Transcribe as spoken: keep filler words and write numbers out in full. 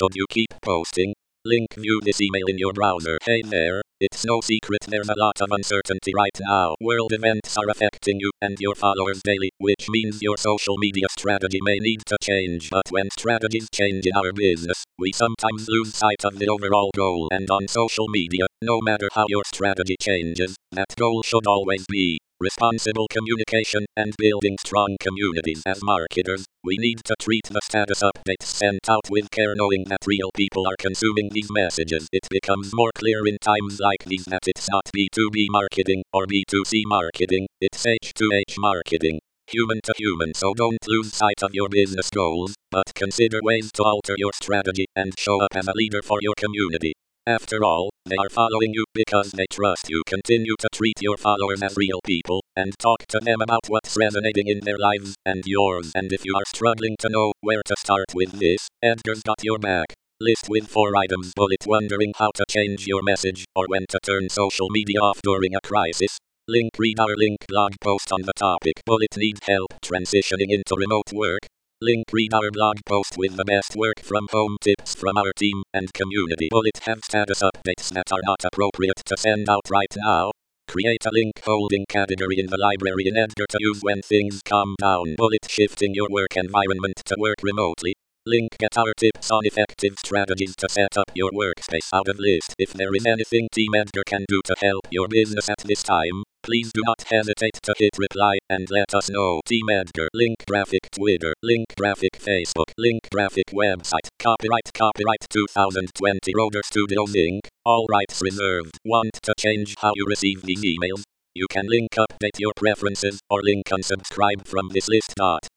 should you keep posting? Link view this email in your browser. Hey there, it's no secret there's a lot of uncertainty right now. World events are affecting you and your followers daily, which means your social media strategy may need to change. But when strategies change in our business, we sometimes lose sight of the overall goal. And on social media, no matter how your strategy changes, that goal should always be responsible communication and building strong communities. As marketers, we need to treat the status updates sent out with care, knowing that real people are consuming these messages. It becomes more clear in times like these that it's not B two B marketing or B two C marketing, it's H two H marketing. Human to human. So don't lose sight of your business goals, but consider ways to alter your strategy and show up as a leader for your community. After all, they are following you because they trust you. Continue to treat your followers as real people, and talk to them about what's resonating in their lives and yours. And if you are struggling to know where to start with this, Edgar's got your back. List with four items. Bullet. Wondering how to change your message or when to turn social media off during a crisis? Link. Read our link blog post on the topic. Bullet. Need help transitioning into remote work? Link. Read our blog post with the best work from home tips from our team and community. Bullet. Have status updates that are not appropriate to send out right now? Create a link holding category in the library in Edgar to use when things calm down. Bullet. Shifting your work environment to work remotely? Link. Get our tips on effective strategies to set up your workspace out of list. If there is anything Team Edgar can do to help your business at this time, please do not hesitate to hit reply and let us know. Team Edgar. Link. Graphic Twitter. Link. Graphic Facebook. Link. Graphic website. Copyright Copyright twenty twenty Roder Studios Incorporated. All rights reserved. Want to change how you receive these emails? You can link update your preferences or link unsubscribe from this list.